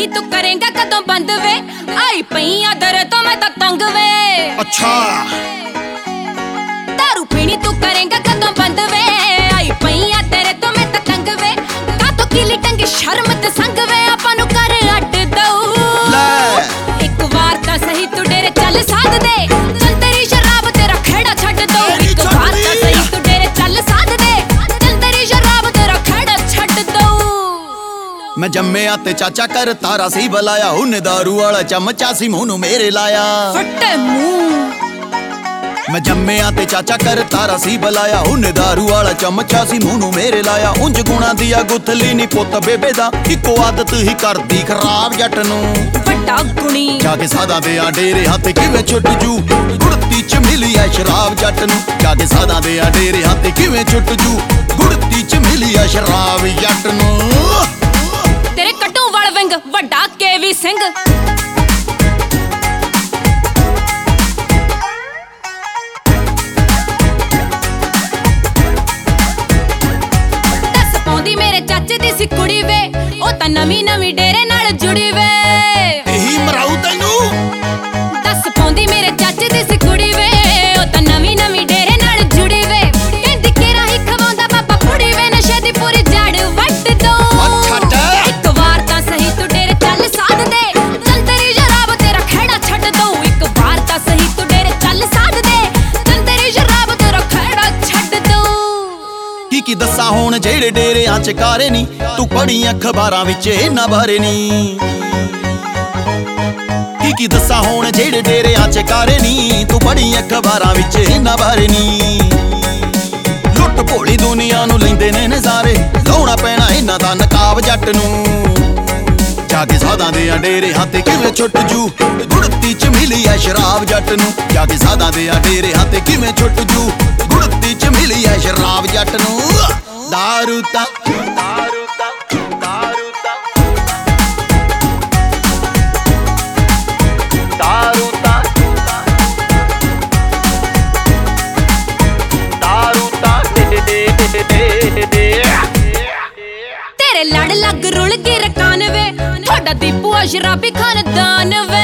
तू करेंगा कदों बंद वे आई पईया दर तो मैं तो तंग वे। अच्छा दारू पीनी तू करेंगा कदों बंद वे आई पईया तेरे तो मैं तो तंग वे। का तो किली टंगी शर्म ते संग वे आपां नू कर अड्ड दऊ। एक बार तां सही तू डेरे चल साध दे चल तेरी शराब तेरा खेड़ा छड्ड दो। एक बार तां सही तू डेरे चल साध दे चल तेरी शराब तेरा खेड़ा छड्ड दो। मैं जम्मिया ते चाचा कर तारा सी बलाया उन्हें दारू वाला चमचा सी मुंह नू मेरे लाया। फट्टे मुंह मैं जम्मिया ते चाचा कर तारा सी बलाया उन्हें दारू वाला चमचा सी मुंह नू मेरे लाया। उंज गुणा दिया गुथली नी पुत बेबे दा इको आदत ही करदी खराब जट नू। वड्डा गुणी जाके सादा दे आ डेरे हाथ किवें छुट जू गुड़ती च मिली है शराब जट नू। जाके सादा दे आ डेरे हाथ किवें छुट जू गुड़ती च मिली है शराब जट नू। तेरे कट्टू वल विंग वड्डा केवी सिंह दस पौंदी मेरे चाचे दी सी कुड़ी वे ओ तां नवी नवी डेरे नाल जुड़ी वे। यही मराऊ तैनू दस पौंदी मेरे चाचे दी सी कुड़ी वे ओ तां नवी नवी डेरे नाल जुड़ी वे। कहंदी केरा ही खवांदा बाबा पुड़ी वे नशे दी पूरी जड़ वट दो। एक बार तां सही तू डेरे चल साध दे चल तेरी शराब तेरा खेड़ा छड्ड दो। एक बार तां सही तू डेरे चल साध दे चल तेरी शराब तेरा खेड़ा छड्ड दो। की दस्सा होण जेड़े डेरियां च कारे नी तू पढ़ी अखबारां विच इन्हां बारे नी। की दस्सा होण जेड़े डेरियां च कारे नी तू पढ़ी अखबारां विच इन्हां बारे नी। लुट भोली दुनिया नू लैंदे ने नज़ारे लाउणा पैना इन्हां दा नकाब जट नू। जाके सादा दे आ डेरे हाथ किवें छुट जू गुड़ती च मिली है शराब जट नू। जाके सादा दे आ डेरे हाथ किवें छुट जू गुड़ती च मिली है शराब जट नू। दारू ता दारू ता दारू ता दारू ता दारू ता तेरे लड़ लग रुल के रकान वे थोड़ा दीपू शराबी खानदान वे।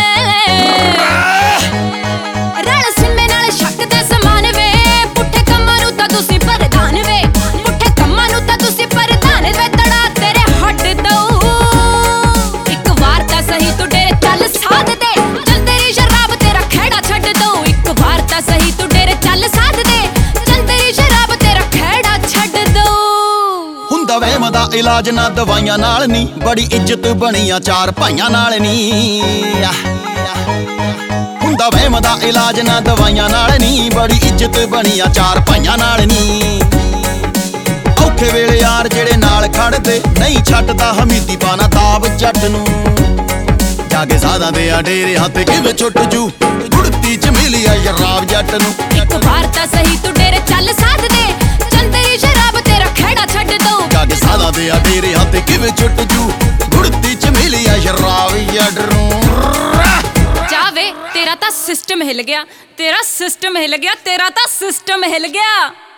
रल सिमे नाल शक दे समान वे पुठे कम्मां नू तां तुसीं प्रधान वे। पुठे कम्मां नू तां तुसीं प्रधान वे तड़ा तेरे हट दऊ। एक बार तां सही तू डेरे चल साध दे चल तेरी शराब तेरा खेड़ा छड्ड दो। एक बार तां सही तू डेरे चल साध दे चल तेरी शराब तेरा खेड़ा छड्ड दो। हुंदा वहम दा इलाज ना दवाइयां नाल नी बड़ी इज्जत बनिया चार भाइयां नाल नी। हुंदा वहम दा इलाज ना दवाइयां नाल नी बड़ी इज्जत बनिया चार भाइयां नाल नी। औखे वेले यार जेड़े नाल खड़दे नहीं छड्डदा हमीदी पाना ताब जट नू। जाके सादा दे आ डेरे हाथ किवें छुट जू गुड़ती च मिली है शराब जट नू। एक बार तां सही तू डेरे चल साध दे चल तेरी शराब तेरा खेड़ा छड्ड दो। जाके सादा दे आ डेरे हाथ किवें छुट जू गुड़ती च मिली है शराब जट नू। जावे तेरा तां सिस्टम हिल गया तेरा सिस्टम हिल गया तेरा तां सिस्टम हिल गया।